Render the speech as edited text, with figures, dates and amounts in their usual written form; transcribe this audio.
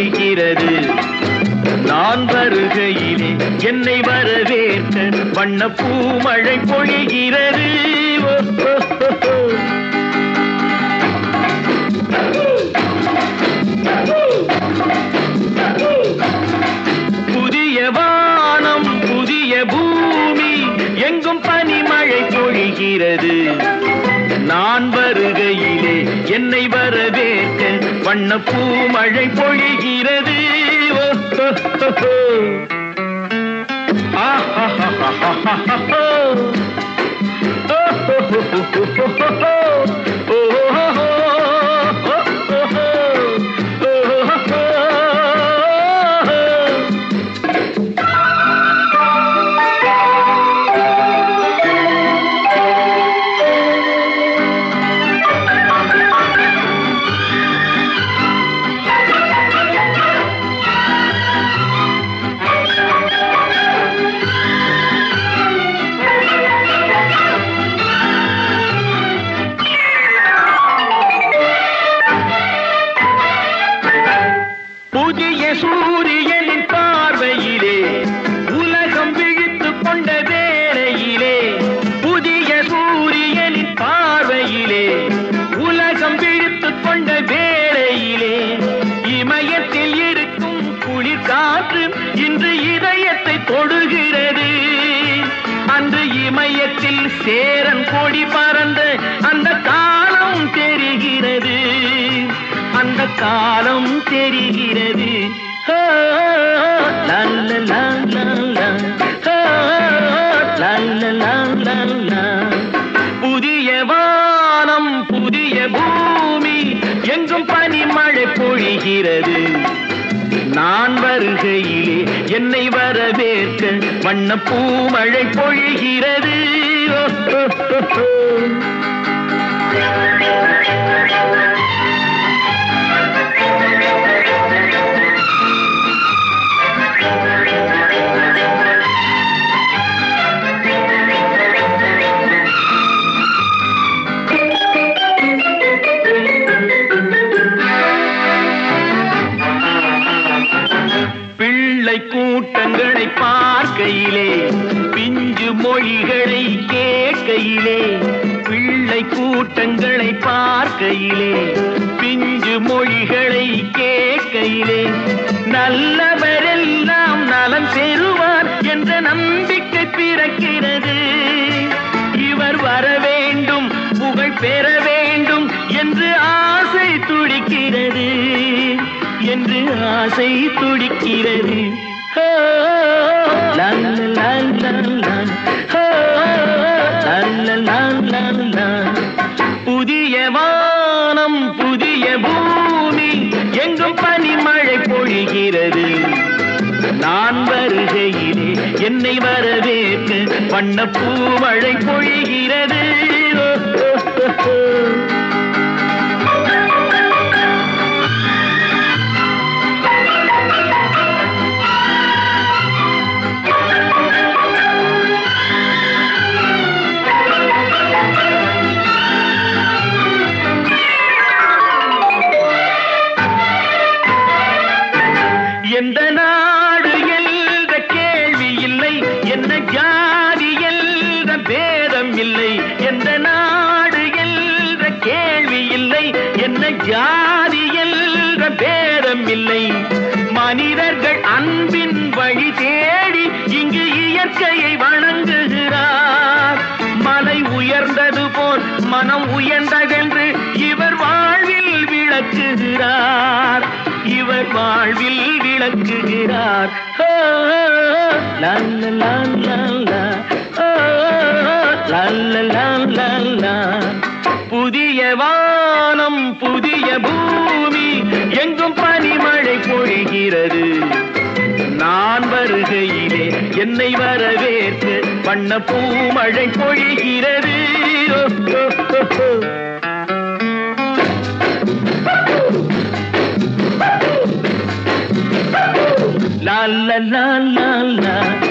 பொழிகிறது. நான் வருகையிலே என்னை வரவேற்க வண்ண பூமழை பொழிகிறது. புதிய வானம் புதிய பூமி எங்கும் பனிமழை பொழிகிறது. நான் வருகையிலே என்னை வரவேற்க வண்ண பூமழை பொழிகிறது. புதிய சூரியனின் பார்வையிலே உலகம் விழித்துக் கொண்ட வேளையிலே, புதிய சூரியனின் பார்வையிலே உலகம் விழித்துக் கொண்ட வேளையிலே, இமயத்தில் இருக்கும் குளிர் காற்று இன்று இதயத்தை தொடுகிறது. அன்று இமயத்தில் சேரன் கொடி பறந்த அந்த காலம் தெரிகிறது. அந்த காலம் தெரிகிறது. புதிய வானம் புதிய பூமி எங்கும் பனிமழை பொழிகிறது. நான் வருகையிலே என்னை வரவேற்க வண்ண பூமழை பொழிகிறது. பிள்ளை கூட்டங்களை பார்க்கையிலே பிஞ்சு மொழிகளை கேட்கையிலே, பிள்ளை கூட்டங்களை பார்க்கையிலே பிஞ்சு மொழிகளை கேட்கையிலே, நல்லவரெல்லாம் நலம் பெறுவார் என்ற நம்பிக்கை பிறக்கிறது. இவர் வர வேண்டும் புகழ் பெற வேண்டும் என்று ஆசை துடிக்கிறது. என்று ஆசை துடிக்கிறது. புதிய வானம் புதிய பூமி எங்கும் பனிமழை பொழிகிறது. நான் வருகையிலே என்னை வரவேற்க வண்ண பூமழை பொழிகிறது. எந்த நாடு என்ற கேள்வி இல்லை, என்ன ஜாதி என்ற பேதம் இல்லை. எந்த நாடு என்ற கேள்வி இல்லை, என்ன ஜாதி என்ற பேதம் இல்லை. மனிதர்கள் அன்பின் வழி தேடி இங்கு இயற்கையை வணங்குகிறார். மலை உயர்ந்தது போல் மனம் உயர்ந்ததென்று இவர் வாழ்வில் விளக்குகிறார். இவர் வாழ்வில் விளக்குகிறார். புதிய வானம் புதிய பூமி எங்கும் பனிமழை பொழிகிறது. நான் வருகையிலே என்னை வரவேற்று வண்ண பூமழை பொழிகிறது. La la la la la